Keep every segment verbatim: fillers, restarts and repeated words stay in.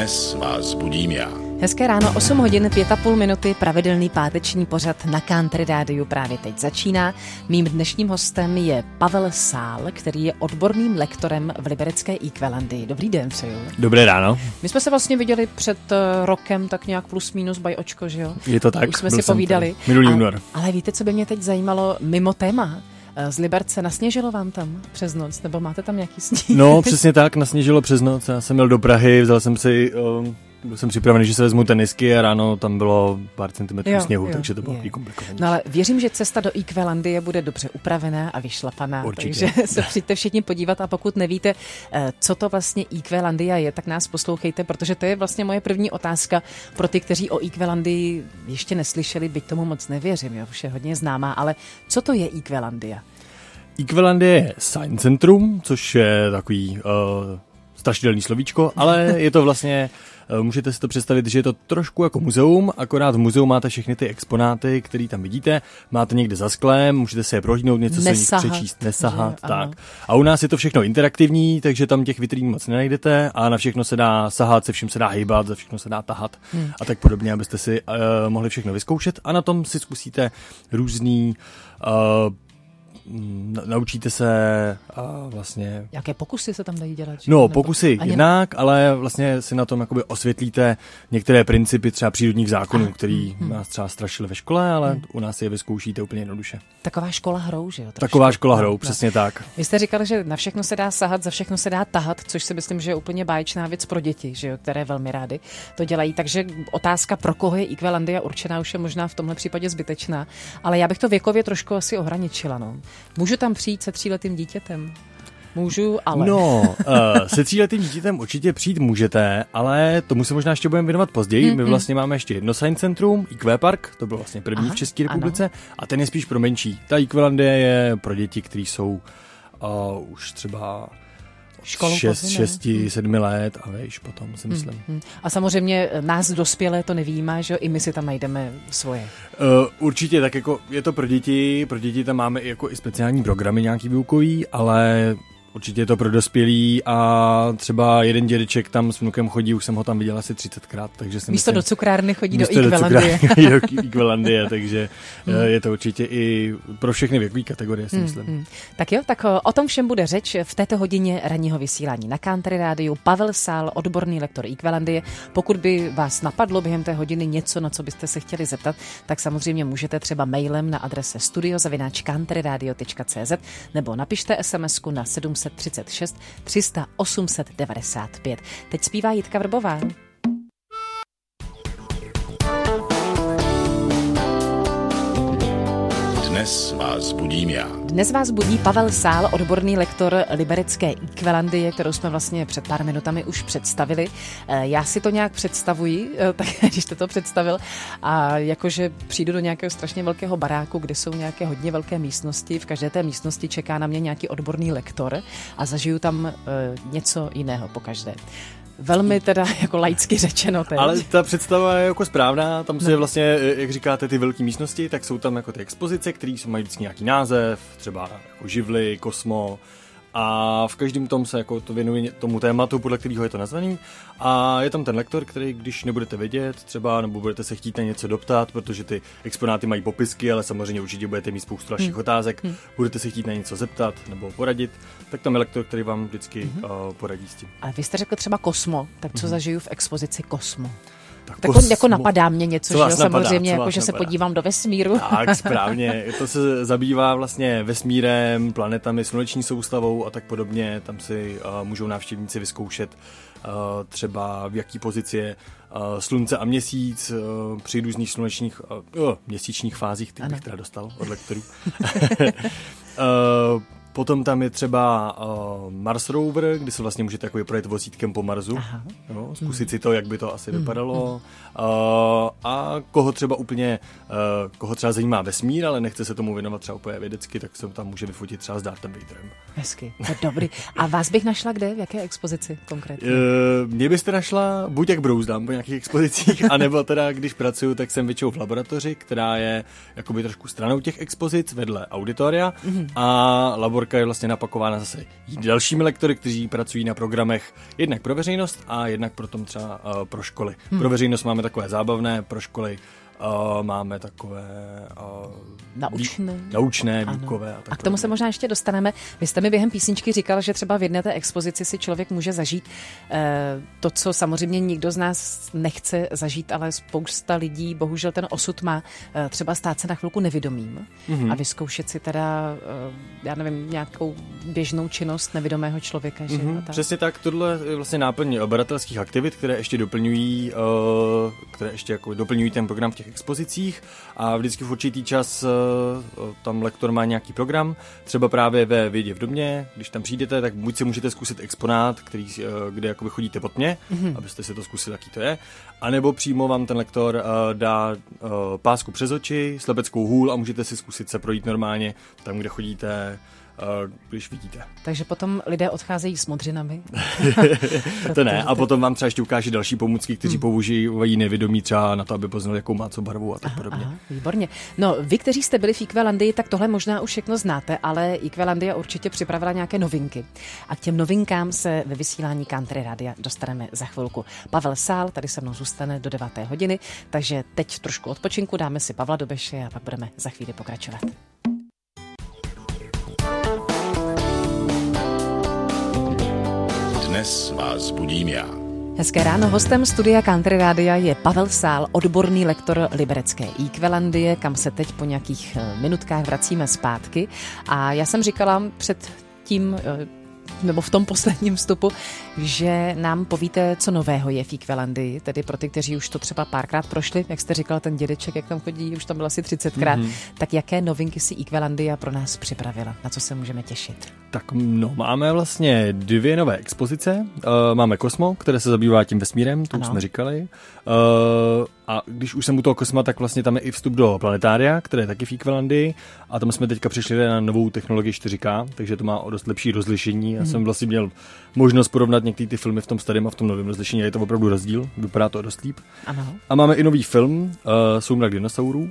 Dnes vás budím já. Hezké ráno, osm hodin, pět a půl minuty, pravidelný páteční pořad na Country Rádiu právě teď začíná. Mým dnešním hostem je Pavel Sál, který je odborným lektorem v liberecké Equelandii. Dobrý den, přeju. Dobré ráno. My jsme se vlastně viděli před uh, rokem, tak nějak plus minus by očko, že jo? Je to tak. Už jsme si povídali. Minulý únor. Ale víte, co by mě teď zajímalo mimo téma? Z Liberce nasněžilo vám tam přes noc, nebo máte tam nějaký sníh? No, přesně tak, nasněžilo přes noc. Já jsem jel do Prahy, vzal jsem si, um, byl jsem připravený, že se vezmu tenisky a ráno tam bylo pár centimetrů jo, sněhu, jo, takže to bylo komplikované. No ale věřím, že cesta do Equelandie bude dobře upravená a vyšlapaná, určitě. Takže se přijďte všichni podívat a pokud nevíte, co to vlastně Equelandia je, tak nás poslouchejte, protože to je vlastně moje první otázka pro ty, kteří o Equelandii ještě neslyšeli, byť tomu moc nevěřím, jo, už je hodně známá, ale co to je Equelandia? Equelandie je Science Centrum, což je takový uh, strašidelný slovíčko, ale je to vlastně, uh, můžete si to představit, že je to trošku jako muzeum, akorát v muzeu máte všechny ty exponáty, které tam vidíte, máte někde za sklem, můžete se je prohlídnout, něco se nich přečíst, nesahat, že, tak. A u nás je to všechno interaktivní, takže tam těch vitrín moc nenajdete a na všechno se dá sahat, se vším se dá hejbat, za všechno se dá tahat hmm. a tak podobně, abyste si uh, mohli všechno vyzkoušet a na tom si zkusíte různý uh, naučíte se a vlastně... Jaké pokusy se tam dají dělat? No, nebo... pokusy jednak, ale vlastně si na tom jakoby osvětlíte některé principy třeba přírodních zákonů, který hmm. nás třeba strašili ve škole, ale hmm. u nás je vyzkoušíte úplně jednoduše. Taková škola hrou, že jo? Trošku. Taková škola hrou, no, přesně no. tak. Vy jste říkali, že na všechno se dá sahat, za všechno se dá tahat, což si myslím, že je úplně báječná věc pro děti, že jo, které velmi rády to dělají. Takže otázka, pro koho je Equelandia určená, už je možná v tomhle případě zbytečná, ale já bych to věkově trošku asi ohraničila, no. Můžu tam přijít se tříletým dítětem? Můžu, ale... No, uh, se tříletým dítětem určitě přijít můžete, ale tomu se možná ještě budeme věnovat později. Mm, My vlastně mm. máme ještě jedno Science Centrum, Eque Park, to byl vlastně první Aha, v České republice, ano. a ten je spíš pro menší. Ta Equelandie je pro děti, kteří jsou uh, už třeba... šest, šesti, sedmi let a víš, potom si myslím. Hmm, hmm. A samozřejmě nás dospělé to nevyjímá, že i my si tam najdeme svoje. Uh, určitě, tak jako je to pro děti, pro děti tam máme i jako i speciální programy nějaký výukový, ale určitě je to pro dospělý a třeba jeden dědeček tam s vnukem chodí, už jsem ho tam viděl asi třicetkrát, takže si místo myslím, do cukrárny chodí do Equelandie. do Equelandie, takže hmm. je to určitě i pro všechny věkové kategorie, si myslím. Hmm, hmm. Tak jo, tak o tom všem bude řeč v této hodině ranního vysílání na Country Rádiu. Pavel Sál, odborný lektor Equelandie. Pokud by vás napadlo během té hodiny něco, na co byste se chtěli zeptat, tak samozřejmě můžete třeba mailem na adrese studio zavináč country radio tečka cé zet nebo napište SMSku na sedm třicet šest tři sta osm set devadesát pět. Teď zpívá Jitka Vrbová. Dnes vás budím já. Dnes vás budí Pavel Sál, odborný lektor liberecké Equelandie, kterou jsme vlastně před pár minutami už představili. Já si to nějak představuji, tak když jste to představil, a jakože přijdu do nějakého strašně velkého baráku, kde jsou nějaké hodně velké místnosti, v každé té místnosti čeká na mě nějaký odborný lektor a zažiju tam uh, něco jiného pokaždé. Velmi teda jako laicky řečeno. Teď. Ale ta představa je jako správná, tam se vlastně, jak říkáte, ty velké místnosti, tak jsou tam jako ty expozice, které mají vždycky nějaký název, třeba jako živly, kosmo, a v každém tom se jako to věnuje tomu tématu, podle kterého je to nazvaný. A je tam ten lektor, který, když nebudete vědět třeba, nebo budete se chtít na něco doptat, protože ty exponáty mají popisky, ale samozřejmě určitě budete mít spoustu dalších hmm. otázek, hmm. budete se chtít na něco zeptat nebo poradit, tak tam je lektor, který vám vždycky hmm. uh, poradí s tím. Ale vy jste řekl třeba kosmo, tak co hmm. zažiju v expozici kosmo? Tak tak kosmo, jako napadá mě něco, že jo, samozřejmě, jako, že napadá? Se podívám do vesmíru. Tak, správně. To se zabývá vlastně vesmírem, planetami, sluneční soustavou a tak podobně. Tam si uh, můžou návštěvníci vyzkoušet uh, třeba v jaký pozici je uh, slunce a měsíc uh, při různých slunečních, uh, uh, měsíčních fázích, ty bych teda dostal od lektorů. uh, Potom tam je třeba uh, Mars Rover, kdy se vlastně můžete jako projet vozítkem po Marsu. Jo, zkusit si to, jak by to asi mm. vypadalo. Uh, a koho třeba úplně, uh, koho třeba zajímá vesmír, ale nechce se tomu věnovat třeba úplně vědecky, tak se tam může vyfotit třeba s Darthem Vaderem. Hezky, to dobrý. A vás bych našla kde? V jaké expozici konkrétně? Uh, mě byste našla buď jak brouzdám po nějakých expozicích, anebo teda, když pracuju, tak jsem většinou v laboratoři, která je jakoby trošku stranou těch expozic vedle auditoria mm. a laboratoři Tulaborka je vlastně napakována zase dalšími lektory, kteří pracují na programech jednak pro veřejnost a jednak potom třeba uh, pro školy. Hmm. Pro veřejnost máme takové zábavné, pro školy Uh, máme takové uh, naučné, vý, naučné výukové. A, a k tomu se možná ještě dostaneme. Vy jste mi během písničky říkal, že třeba v jedné té expozici si člověk může zažít uh, to, co samozřejmě nikdo z nás nechce zažít, ale spousta lidí, bohužel ten osud má uh, třeba stát se na chvilku nevědomým mm-hmm. a vyzkoušet si teda, uh, já nevím, nějakou běžnou činnost nevědomého člověka. Že? Mm-hmm. Přesně tak, tohle je vlastně náplň badatelských aktivit, které ještě doplňují, uh, které ještě jako doplňují ten program v těch expozicích a vždycky v určitý čas uh, tam lektor má nějaký program, třeba právě ve Vědě v domě, když tam přijdete, tak buď si můžete zkusit exponát, který, uh, kde jakoby chodíte pod mě, mm-hmm. abyste si to zkusili, jaký to je, anebo přímo vám ten lektor uh, dá uh, pásku přes oči, slepeckou hůl a můžete si zkusit se projít normálně tam, kde chodíte, když vidíte. Takže potom lidé odcházejí s modřinami. To ne, a potom vám třeba ještě ukáže další pomůcky, kteří hmm. používají nevědomí třeba na to, aby poznali, jakou má co barvu a tak aha, podobně. Aha, výborně. No, vy, kteří jste byli v Equelandii, tak tohle možná už všechno znáte, ale Equelandia určitě připravila nějaké novinky. A k těm novinkám se ve vysílání Country Radia dostaneme za chvilku. Pavel Sál tady se mnou zůstane do deváté hodiny, takže teď trošku odpočinku, dáme si Pavla Dobeše a pak budeme za chvíli pokračovat. Dnes vás budím já. Hezké ráno, hostem studia Country Radia je Pavel Sál, odborný lektor liberecké Equelandie, kam se teď po nějakých minutkách vracíme zpátky. A já jsem říkala před tím, nebo v tom posledním vstupu, že nám povíte, co nového je v Equelandii, tedy pro ty, kteří už to třeba párkrát prošli, jak jste říkal, ten dědeček, jak tam chodí, už tam byl asi třicetkrát, mm-hmm. tak jaké novinky si Equelandia pro nás připravila, na co se můžeme těšit? Tak no, máme vlastně dvě nové expozice. Uh, máme Kosmo, které se zabývá tím vesmírem, to už jsme říkali. Uh, a když už jsem u toho Kosma, tak vlastně tam je i vstup do planetária, které je taky v Equelandii. A tam jsme teďka přišli na novou technologii čtyři ká, takže to má o dost lepší rozlišení. Já mm-hmm. jsem vlastně měl možnost porovnat některé ty filmy v tom starém a v tom novém rozlišení. A je to opravdu rozdíl, vypadá to dost líp. Ano. A máme i nový film, uh, Soumrak dinosaurů.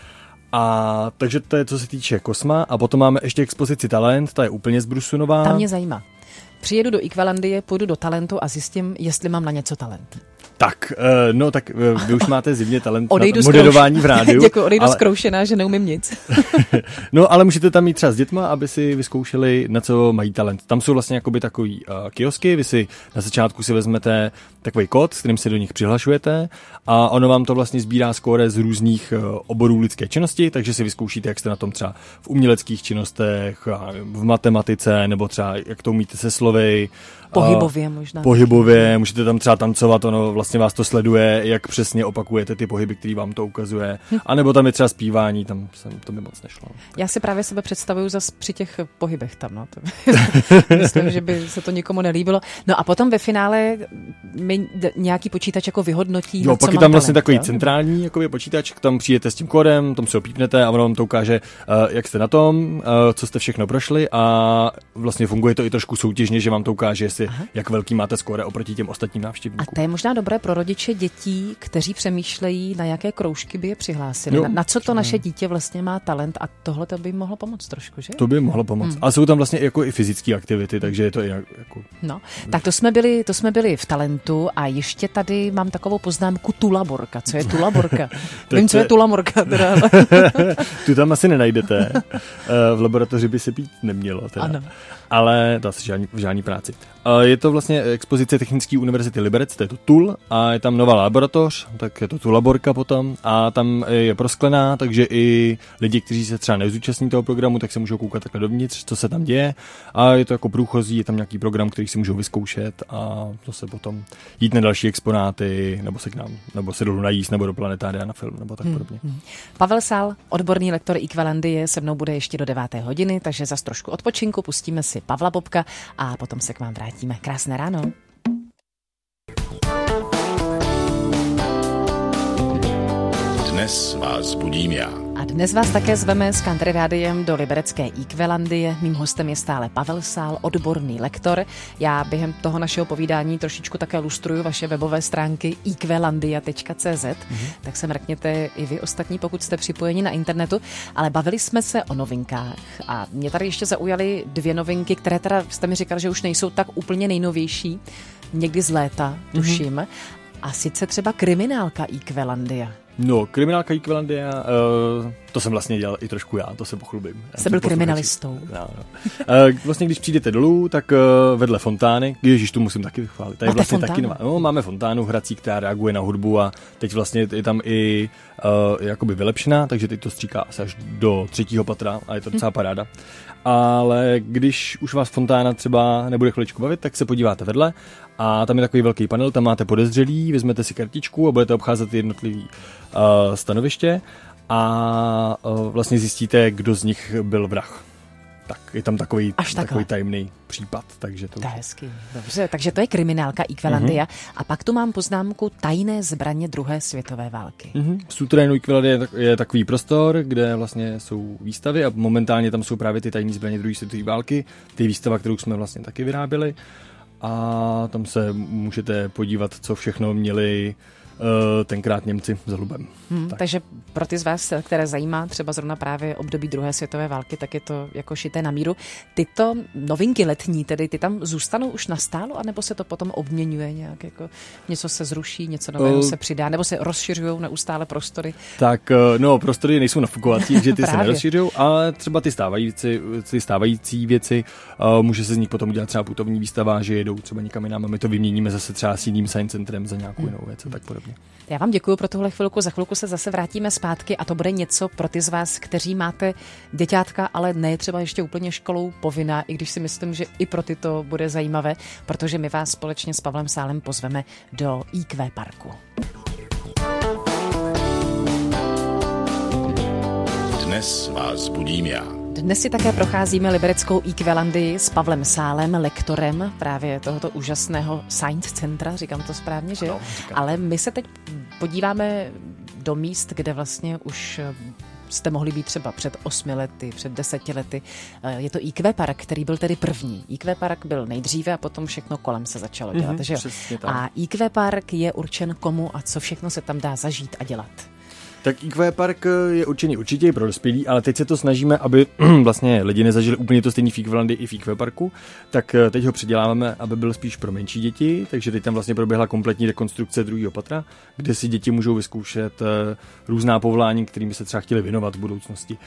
A takže to je, co se týče Kosma. A potom máme ještě expozici Talent, ta je úplně zbrusunová. Ta mě zajímá. Přijedu do Equelandie, půjdu do Talentu a zjistím, jestli mám na něco talent. Tak, no tak vy už máte zimně talent odejdu na moderování v rádiu. Děkuji, odejdu ale... zkroušená, že neumím nic. No, ale můžete tam mít třeba s dětma, aby si vyzkoušeli, na co mají talent. Tam jsou vlastně jakoby takový uh, kiosky, vy si na začátku si vezmete takový kód, s kterým se do nich přihlašujete a ono vám to vlastně sbírá skóre z různých uh, oborů lidské činnosti, takže si vyzkoušíte, jak jste na tom třeba v uměleckých činnostech, v matematice, nebo třeba jak to umíte se slovy. Pohybově možná. Pohybově, můžete tam třeba tancovat, ono vlastně vás to sleduje, jak přesně opakujete ty pohyby, který vám to ukazuje. Hm. A nebo tam je třeba zpívání, tam jsem, to mi moc nešlo. Já si právě sebe představuju zase při těch pohybech tam, no. Myslím, že by se to nikomu nelíbilo. No a potom ve finále mi nějaký počítač jako vyhodnotí, jo, na pak co je tam mám vlastně talent, takový jo? centrální jakoby, počítač, tam přijete s tím kódem, tam se opípnete a ono vám to ukáže, uh, jak jste na tom, uh, co jste všechno prošli a vlastně funguje to i trošku soutěžně, že vám to ukáže, jestli, jak velký máte skóre oproti těm ostatním návštěvníkům. A to je možná dobré pro rodiče dětí, kteří přemýšlejí, na jaké kroužky by je přihlásili. Jo, na, na co to naše dítě vlastně má talent a tohle to by mohlo pomoct trošku, že? To by mohlo pomoct. Hmm. Ale jsou tam vlastně jako i fyzické aktivity, takže je to i jako... No, tak to jsme byli, to jsme byli v Talentu a ještě tady mám takovou poznámku Tulaborka. Co je Tulaborka? Vím, co je Tulaborka. Teda. Tu tam asi nenajdete. V laboratoři by se pít nemělo. Teda. Ano. Ale to asi žádný, žádný práci. Je to vlastně expozice Technické univerzity Liberec, to je to T U L a je tam nová laboratoř, tak je to Tulaborka potom a tam je prosklená, takže i lidi, kteří se třeba nezúčastní toho programu, tak se můžou koukat takhle dovnitř, co se tam děje a je to jako průchozí, je tam nějaký program, který si můžou vyzkoušet a zase potom jít na další exponáty, nebo se k nám, nebo se dolů najíst, nebo do planetária na film, nebo tak podobně. Hmm. Pavel Sál, odborný lektor Equelandie, se mnou bude ještě do deváté hodiny, takže zas trošku odpočinku, pustíme si Pavla Bobka a potom se k vám vrátíme. Krásné ráno. Dnes vás budím já. A dnes vás také zveme s Country Rádiem do liberecké Equelandie. Mým hostem je stále Pavel Sál, odborný lektor. Já během toho našeho povídání trošičku také lustruju vaše webové stránky equelandia tečka cé zet, mm-hmm. tak se mrkněte i vy ostatní, pokud jste připojeni na internetu. Ale bavili jsme se o novinkách a mě tady ještě zaujaly dvě novinky, které teda jste mi říkal, že už nejsou tak úplně nejnovější, někdy z léta, tuším. Mm-hmm. A sice třeba kriminálka Equelandia. No, kriminálka Equelandia, uh, to jsem vlastně dělal i trošku já, to se pochlubím. Jste byl kriminalistou. No, no. Uh, vlastně, když přijdete dolů, tak uh, vedle fontány, ježiš, tu musím taky vychválit. Tady Máte vlastně fontánu? taky nová. No, máme fontánu hrací, která reaguje na hudbu a teď vlastně je tam i uh, jakoby vylepšená, takže teď to stříká asi až do třetího patra a je to docela paráda. Ale když už vás fontána třeba nebude chviličku bavit, tak se podíváte vedle a tam je takový velký panel, tam máte podezřelý, vezmete si kartičku a budete obcházet jednotlivý uh, stanoviště a uh, vlastně zjistíte, kdo z nich byl vrah. Tak je tam takový, takový tajemný případ. Takže to, to je hezky. Dobře, takže to je kriminálka Equelandia. Mm-hmm. A pak tu mám poznámku tajné zbraně druhé světové války. Mm-hmm. V suterénu Equelandia je takový prostor, kde vlastně jsou výstavy a momentálně tam jsou právě ty tajné zbraně druhé světové války. Ty výstava, kterou jsme vlastně taky vyráběli. A tam se můžete podívat, co všechno měli tenkrát Němci za lubem. Hmm, tak. Takže pro ty z vás, které zajímá třeba zrovna právě období druhé světové války, tak je to jako šité na míru. Tyto novinky letní, tedy ty tam zůstanou už nastálo, anebo se to potom obměňuje nějak, jako něco se zruší, něco nového uh, se přidá, nebo se rozšiřují neustále prostory? Tak, no, prostory nejsou nafukovací, že ty se nerozšiřují, ale třeba ty stávající, ty stávající věci, uh, může se z nich potom udělat třeba putovní výstava, že jedou třeba někam jinam a my to vyměníme zase třeba s jiným science centrem za nějakou jinou věc a tak podobně. Já vám děkuji pro tuhle chvilku, za chvilku se zase vrátíme zpátky a to bude něco pro ty z vás, kteří máte děťátka, ale ne třeba ještě úplně školou povinná, i když si myslím, že i pro ty to bude zajímavé, protože my vás společně s Pavlem Sálem pozveme do í kvé parku. Dnes vás budím já. Dnes si také procházíme libereckou Equelandii s Pavlem Sálem, lektorem právě tohoto úžasného Science Centra, říkám to správně, že jo? Ale my se teď podíváme do míst, kde vlastně už jste mohli být třeba před osmi lety, před deseti lety. Je to í kvé Park, který byl tedy první. í kvé Park byl nejdříve a potom všechno kolem se začalo dělat, mm-hmm, že jo? A í kvé Park je určen komu a co všechno se tam dá zažít a dělat? Tak í kvé Park je určený určitě i pro dospělí, ale teď se to snažíme, aby vlastně lidi nezažili úplně to stejný v Equelandii i v í kvé Parku, tak teď ho předěláváme, aby byl spíš pro menší děti, takže teď tam vlastně proběhla kompletní rekonstrukce druhého patra, kde si děti můžou vyzkoušet různá povolání, kterými se třeba chtěli věnovat v budoucnosti.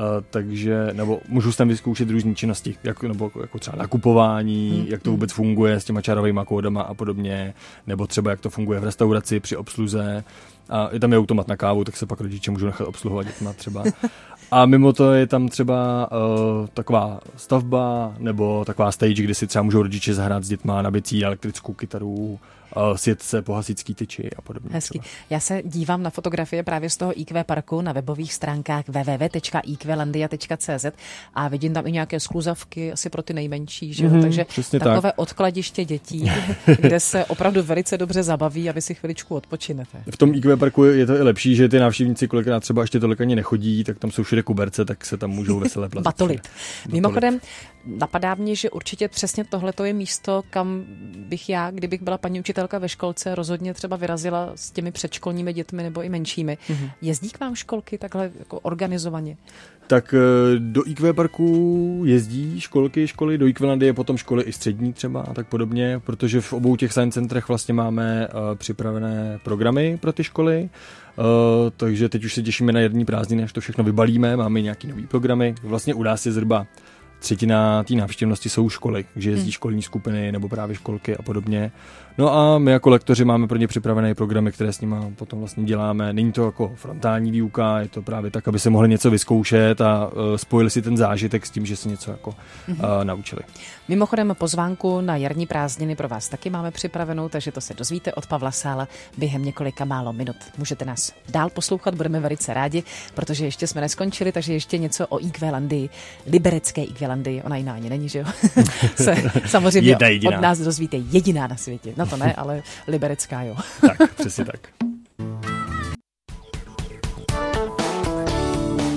Takže, nebo můžou tam vyzkoušet různé činnosti, jako, nebo jako třeba nakupování, hmm. jak to vůbec funguje s těma čarovými kódama a podobně, nebo třeba jak to funguje v restauraci při obsluze. A je tam je automat na kávu, tak se pak rodiče můžou nechat obsluhovat dětma třeba. A mimo to je tam třeba uh, taková stavba nebo taková stage, kde si třeba můžou rodiče zahrát s dětma na bicí, elektrickou kytaru, uh, sjet se po hasičský tyči a podobně. Hezky. Třeba. Já se dívám na fotografie právě z toho í kvé Parku na webových stránkách w w w tečka equelandia tečka cé zet a vidím tam i nějaké skluzavky asi pro ty nejmenší, že jo? Mm-hmm, takže takové tak. Odkladiště dětí, kde se opravdu velice dobře zabaví a vy si chviličku odpočinete. V tom í kvé Parku je to i lepší, že ty návštěvníci kolikrát třeba ještě tolik ani nechodí, tak tam jsou všude kuberce, tak se tam můžou veselé plazit. Batolit. Mimochodem, napadá mě, že určitě přesně tohleto je místo, kam bych já, kdybych byla paní učitelka ve školce, rozhodně třeba vyrazila s těmi předškolními dětmi nebo i menšími. Mm-hmm. Jezdí k vám školky takhle jako organizovaně? Tak do í kvé Parku jezdí školky, školy, do Equelandie potom školy i střední třeba a tak podobně, protože v obou těch science centrech vlastně máme uh, připravené programy pro ty školy, uh, takže teď už se těšíme na jarní prázdniny, až to všechno vybalíme, máme nějaký nový programy, vlastně u nás je zhruba třetina té návštěvnosti jsou školy, že jezdí hmm. školní skupiny nebo právě školky a podobně. No a my jako lektoři máme pro ně připravené programy, které s nimi potom vlastně děláme. Není to jako frontální výuka, je to právě tak, aby se mohli něco vyzkoušet a uh, spojili si ten zážitek s tím, že se něco jako uh, naučili. Mimochodem pozvánku na jarní prázdniny pro vás taky máme připravenou, takže to se dozvíte od Pavla Sála během několika málo minut. Můžete nás dál poslouchat, budeme velice rádi, protože ještě jsme neskončili, takže ještě něco o Equelandii, liberecké Equelandii, ona jiná ani není, že jo? se samozřejmě od nás dozvíte, jediná na světě. No to ne, ale liberecká, jo. Tak, přesně tak.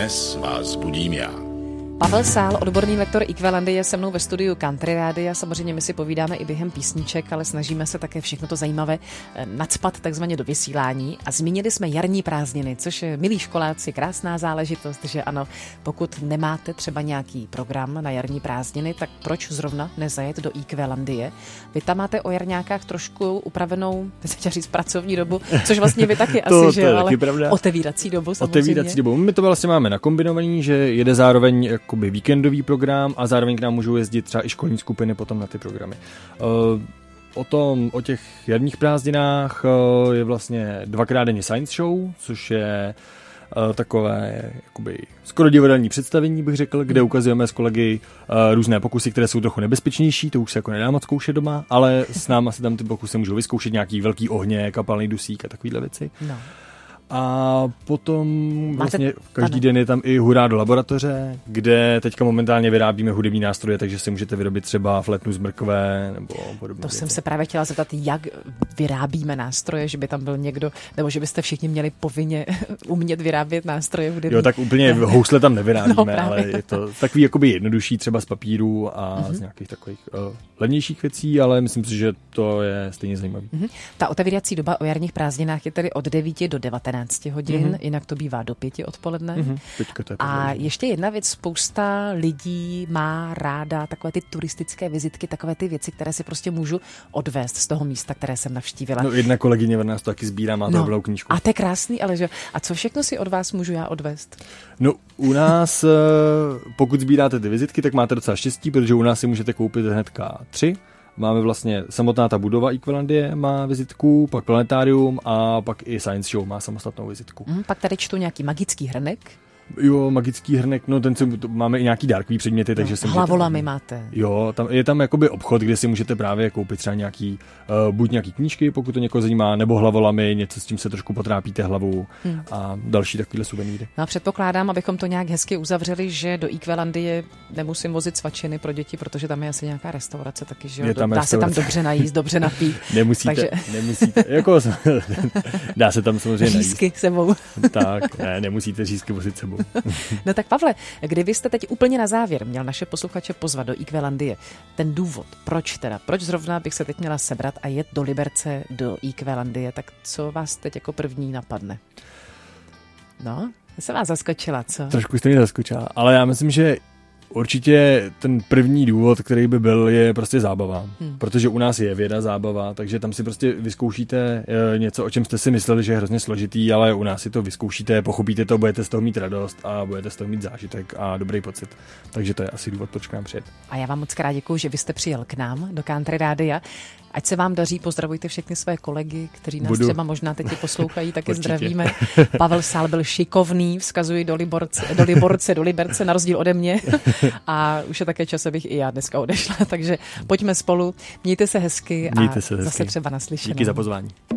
Dnes vás budím já. Pavel Sál, odborný lektor Equalandy, je se mnou ve studiu Country Rádia. Samozřejmě my si povídáme i během písniček, ale snažíme se také všechno to zajímavé nacpat takzvaně do vysílání. A zmínili jsme jarní prázdniny, což je, milí školáci, krásná záležitost, že ano, pokud nemáte třeba nějaký program na jarní prázdniny, tak proč zrovna nezajet do Equalandie? Vy tam máte o jarňákách trošku upravenou, chci říct, pracovní dobu, což vlastně vy taky to, asi, to že ale pravda. Otevírací dobu samozřejmě. Otevírací dobu. My to vlastně máme nakombinovaný, že jede zároveň jakoby víkendový program a zároveň k nám můžou jezdit třeba i školní skupiny potom na ty programy. O tom, o těch jarních prázdninách je vlastně dvakrát denně science show, což je takové jakoby skoro divadelní představení, bych řekl, kde ukazujeme s kolegy různé pokusy, které jsou trochu nebezpečnější, to už se jako nedá moc zkoušet doma, ale s náma se tam ty pokusy můžou vyzkoušet, nějaký velký ohně, kapalný dusík a takovýhle věci. No. A potom vlastně Máte... každý den je tam i hurá do laboratoře, kde teďka momentálně vyrábíme hudební nástroje, takže si můžete vyrobit třeba flétnu z mrkve nebo podobně. To věci. Jsem se právě chtěla zeptat, jak vyrábíme nástroje, že by tam byl někdo, nebo že byste všichni měli povinně umět vyrábět nástroje hudební. Jo, tak úplně housle tam nevyrábíme, no, ale je to takový jakoby jednodušší třeba z papíru a mm-hmm. z nějakých takových uh, levnějších věcí, ale myslím si, že to je stejně zajímavý. Mm-hmm. Ta otevírací doba o jarních prázdninách je tedy od devíti do devatenácti hodin, mm-hmm. jinak to bývá do pěti odpoledne. Mm-hmm. to je a ještě jedna věc, spousta lidí má ráda takové ty turistické vizitky, takové ty věci, které si prostě můžu odvést z toho místa, které jsem navštívila. No, jedna kolegyně od nás to taky sbírá, má to no, velkou knížku. A to je krásný, ale že... A co všechno si od vás můžu já odvést? No, u nás, pokud sbíráte ty vizitky, tak máte docela štěstí, protože u nás si můžete koupit hnedka tři. Máme vlastně samotná ta budova Equalandie má vizitku, pak planetárium a pak i Science Show má samostatnou vizitku. Mm, pak tady čtu nějaký magický hrnek. Jo, magický hrnek, no ten si, máme i nějaký dárkový předměty, no, takže si hlavolamy máte. Jo, tam, je tam jakoby obchod, kde si můžete právě koupit třeba nějaký, uh, buď nějaký knížky, pokud to někoho zajímá, nebo hlavolamy, něco s tím se trošku potrápíte hlavu hmm. a další takovýhle suvenýry. No a předpokládám, abychom to nějak hezky uzavřeli, že do Equalandie nemusím vozit svačiny pro děti, protože tam je asi nějaká restaurace taky, že jo? Dá restaurace. Se tam dobře najíst, dobře napít. Nemusíte, takže... nemusíte, jako dá se tam samozřejmě najíst. Řízky sebou. Tak, ne, nemusíte řízky vozit sebou. No tak Pavle, kdybyste teď úplně na závěr měl naše posluchače pozvat do Equalandie, ten důvod, proč teda, proč zrovna bych se teď měla sebrat a jet do Liberce, do Equalandie, tak co vás teď jako první napadne? No, já jsem vás zaskočila, co? Trošku jste mě zaskočila, ale já myslím, že určitě ten první důvod, který by byl, je prostě zábava. Hmm. Protože u nás je věda zábava, takže tam si prostě vyzkoušíte něco, o čem jste si mysleli, že je hrozně složitý, ale u nás si to vyzkoušíte, pochopíte to, budete z toho mít radost a budete z toho mít zážitek a dobrý pocit. Takže to je asi důvod, proč k nám přijet. A já vám moc krát děkuju, že vy jste přijel k nám do Country Rádia. Ať se vám daří, pozdravujte všechny své kolegy, kteří nás Budu. třeba možná teď poslouchají, taky zdravíme. Pavel Sál byl šikovný, vzkazuji do Liborce, do Liborce, do Liberce, na rozdíl ode mě. A už je také čas, abych i já dneska odešla, takže pojďme spolu, mějte se hezky a mějte se hezky. Zase třeba naslyšenou. Díky za pozvání.